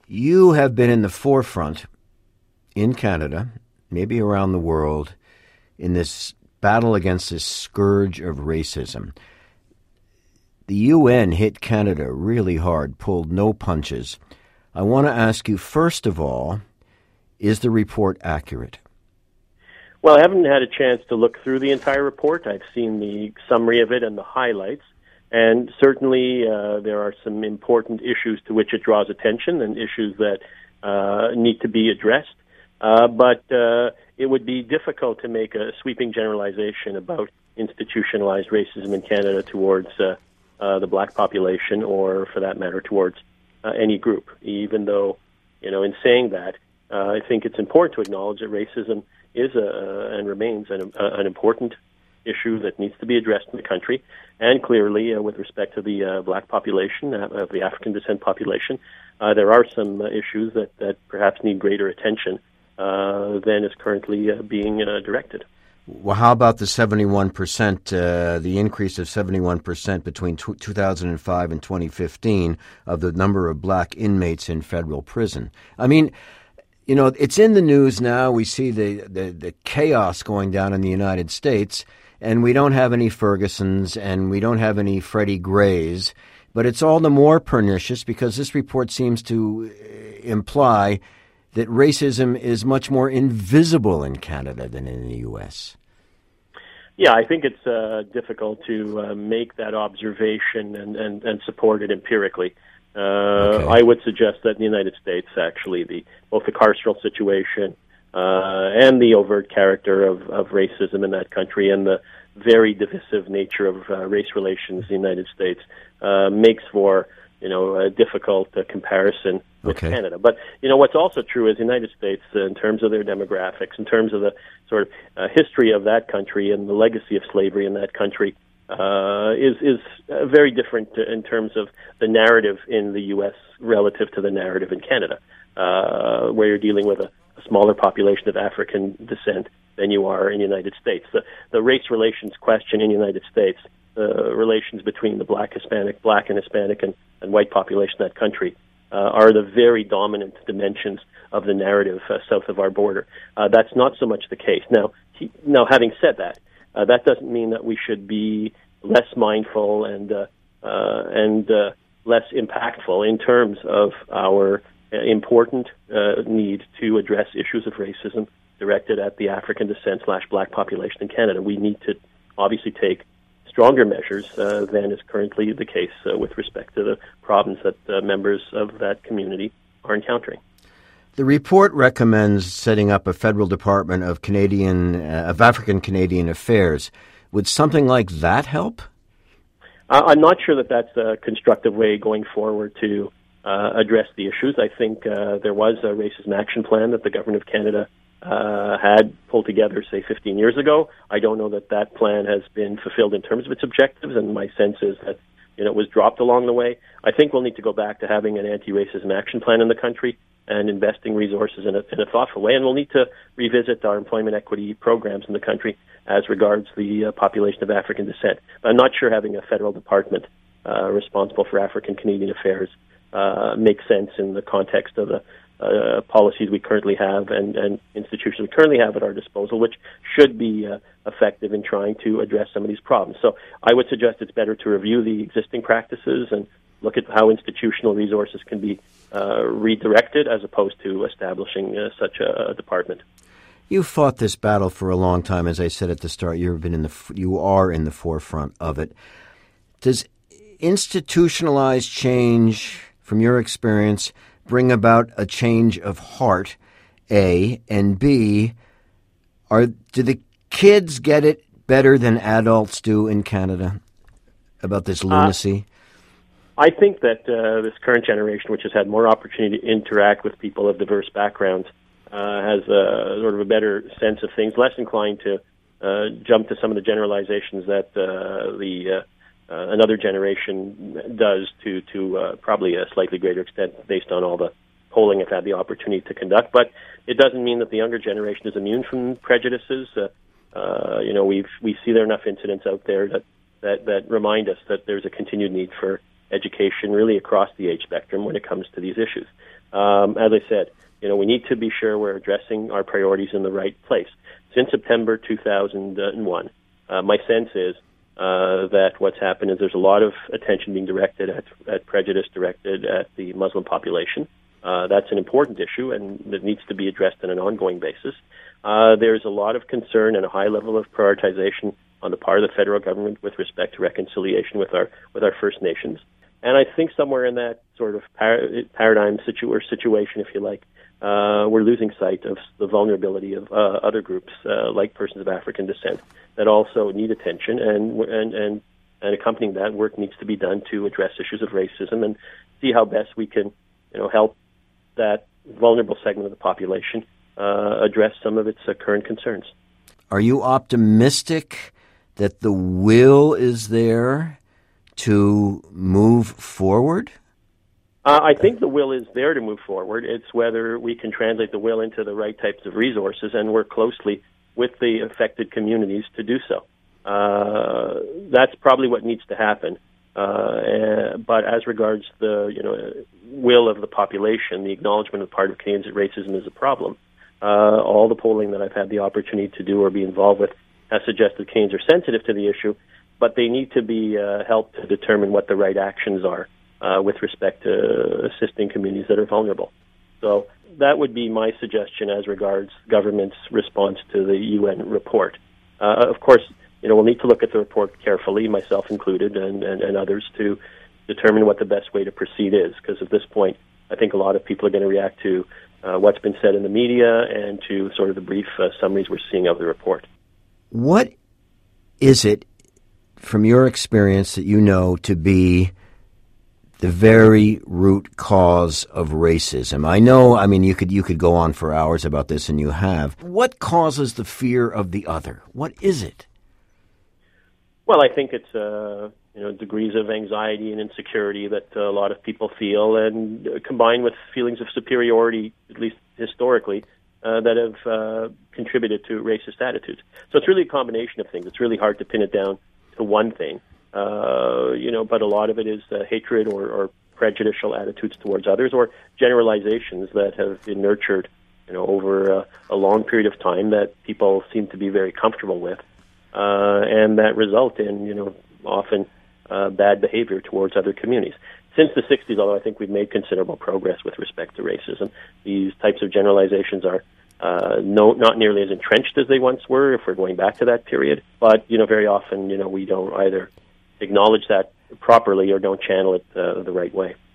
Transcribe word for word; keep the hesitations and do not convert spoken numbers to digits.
You have been in the forefront in Canada, maybe around the world, in this battle against this scourge of racism. The U N hit Canada really hard, pulled no punches. I want to ask you, first of all, is the report accurate? Well, I haven't had a chance to look through the entire report. I've seen the summary of it and the highlights, and certainly uh, there are some important issues to which it draws attention and issues that uh, need to be addressed. Uh, but uh, it would be difficult to make a sweeping generalization about institutionalized racism in Canada towards uh, uh, the black population, or for that matter, towards uh, any group. Even though, you know, in saying that, uh, I think it's important to acknowledge that racism is a, uh, and remains an, uh, an important issue that needs to be addressed in the country. And clearly, uh, with respect to the uh, black population, uh, of the African descent population, uh, there are some uh, issues that, that perhaps need greater attention uh, than is currently uh, being uh, directed. Well, how about the seventy-one percent, uh, the increase of seventy-one percent between t- two thousand five and twenty fifteen of the number of black inmates in federal prison? I mean, you know, it's in the news now. We see the, the, the chaos going down in the United States, and we don't have any Fergusons and we don't have any Freddie Grays, but it's all the more pernicious because this report seems to imply that racism is much more invisible in Canada than in the U S. Yeah, I think it's uh, difficult to uh, make that observation and, and, and support it empirically. Uh, okay. I would suggest that in the United States, actually, the both the carceral situation uh, and the overt character of, of racism in that country and the very divisive nature of uh, race relations in the United States uh, makes for, you know, a difficult uh, comparison with okay. Canada. But, you know, what's also true is the United States, uh, in terms of their demographics, in terms of the sort of uh, history of that country and the legacy of slavery in that country, uh, is is uh, very different in terms of the narrative in the U S relative to the narrative in Canada, uh, where you're dealing with a, a smaller population of African descent than you are in the United States. The, the race relations question in the United States, the relations between the black Hispanic, black and Hispanic and, and white population in that country, uh, are the very dominant dimensions of the narrative uh, south of our border. Uh, that's not so much the case. Now, he, now having said that, uh, that doesn't mean that we should be less mindful and uh, uh, and uh, less impactful in terms of our uh, important uh, need to address issues of racism directed at the African descent slash black population in Canada. We need to obviously take stronger measures uh, than is currently the case uh, with respect to the problems that uh, members of that community are encountering. The report recommends setting up a federal Department of Canadian uh, of African Canadian Affairs. Would something like that help? Uh, I'm not sure that that's a constructive way going forward to uh, address the issues. I think uh, there was a racism action plan that the Government of Canada uh, had pulled together, say, fifteen years ago. I don't know that that plan has been fulfilled in terms of its objectives, and my sense is that, you know, it was dropped along the way. I think we'll need to go back to having an anti-racism action plan in the country and investing resources in a, in a thoughtful way. And we'll need to revisit our employment equity programs in the country as regards the uh, population of African descent. I'm not sure having a federal department uh, responsible for African Canadian affairs uh, makes sense in the context of the uh, policies we currently have and, and institutions we currently have at our disposal, which should be uh, effective in trying to address some of these problems. So I would suggest it's better to review the existing practices and look at how institutional resources can be uh, redirected as opposed to establishing uh, such a, a department. You fought this battle for a long time, as I said at the start. You've been in the, you are in the forefront of it. Does institutionalized change, from your experience, bring about a change of heart, A, and B, are do the kids get it better than adults do in Canada about this lunacy? Uh, I think that uh, this current generation, which has had more opportunity to interact with people of diverse backgrounds, uh, has a, sort of a better sense of things, less inclined to uh, jump to some of the generalizations that uh, the uh, uh, another generation does to to uh, probably a slightly greater extent based on all the polling I've had the opportunity to conduct. But it doesn't mean that the younger generation is immune from prejudices. Uh, uh, you know, we we see there are enough incidents out there that, that, that remind us that there's a continued need for education really across the age spectrum when it comes to these issues. Um, as I said, you know, we need to be sure we're addressing our priorities in the right place. Since September two thousand one, uh, my sense is uh, that what's happened is there's a lot of attention being directed at, at prejudice directed at the Muslim population. Uh, that's an important issue and that needs to be addressed on an ongoing basis. Uh, there's a lot of concern and a high level of prioritization on the part of the federal government with respect to reconciliation with our with our First Nations. And I think somewhere in that sort of par- paradigm situ- or situation, if you like, uh, we're losing sight of the vulnerability of uh, other groups, uh, like persons of African descent, that also need attention. And, and and and accompanying that, work needs to be done to address issues of racism and see how best we can, you know, help that vulnerable segment of the population uh, address some of its uh, current concerns. Are you optimistic that the will is there to move forward? Uh, I think the will is there to move forward. It's whether we can translate the will into the right types of resources and work closely with the affected communities to do so. Uh, that's probably what needs to happen. Uh, but as regards the you know will of the population, the acknowledgement of part of Canadians that racism is a problem, uh, all the polling that I've had the opportunity to do or be involved with has suggested Canadians are sensitive to the issue, but they need to be uh, helped to determine what the right actions are uh, with respect to assisting communities that are vulnerable. So that would be my suggestion as regards government's response to the U N report. Uh, of course, you know, we'll need to look at the report carefully, myself included, and, and, and others, to determine what the best way to proceed is, because at this point, I think a lot of people are going to react to uh, what's been said in the media and to sort of the brief uh, summaries we're seeing of the report. What is it, from your experience, that you know to be the very root cause of racism? I know, I mean, you could you could go on for hours about this, and you have. What causes the fear of the other? What is it? Well, I think it's uh, you know degrees of anxiety and insecurity that uh, a lot of people feel, and uh, combined with feelings of superiority, at least historically, uh, that have uh, contributed to racist attitudes. So it's really a combination of things. It's really hard to pin it down to one thing, uh, you know. But a lot of it is uh, hatred or, or prejudicial attitudes towards others, or generalizations that have been nurtured, you know, over uh, a long period of time that people seem to be very comfortable with. Uh, and that result in, you know, often uh, bad behavior towards other communities. Since the sixties, although I think we've made considerable progress with respect to racism, these types of generalizations are uh, no, not nearly as entrenched as they once were, if we're going back to that period. But, you know, very often, you know, we don't either acknowledge that properly or don't channel it uh, the right way.